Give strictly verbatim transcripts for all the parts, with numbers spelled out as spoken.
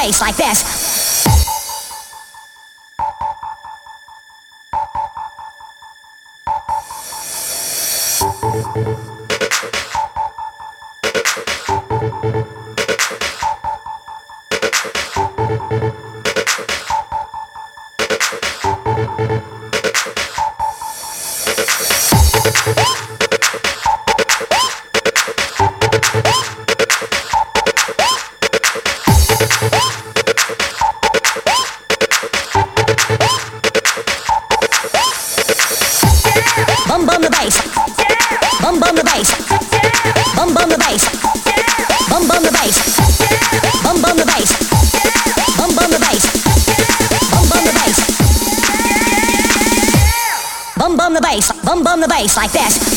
bass like this. Bum bum the bass, bum bum the bass, bum bum the bass, bum bum the bass, bum bum the bass, bum bum the bass, bum bum the bass, bum bum the bass, bum bum the bass like this.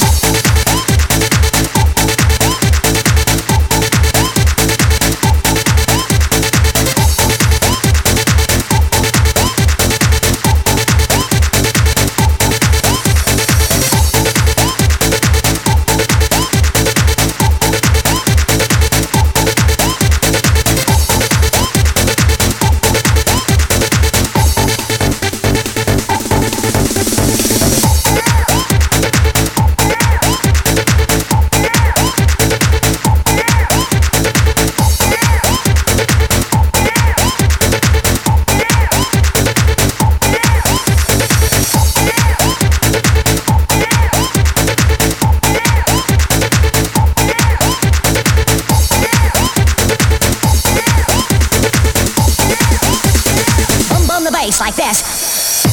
Like this.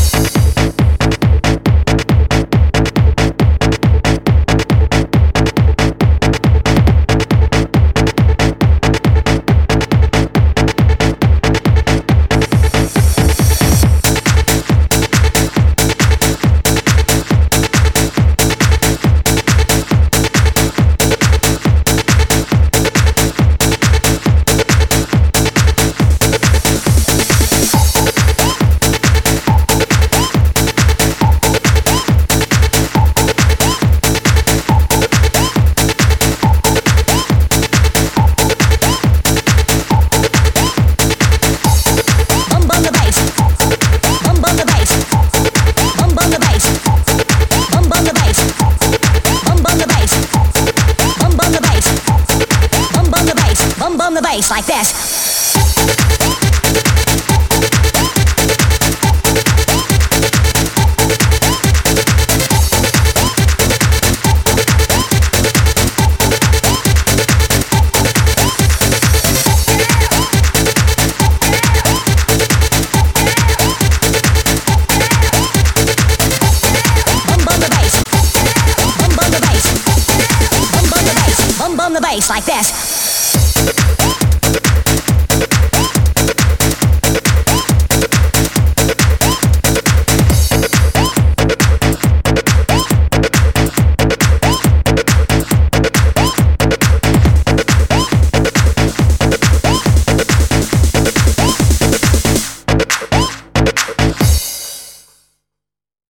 Bum the bass like this. Bum bum the bass like this.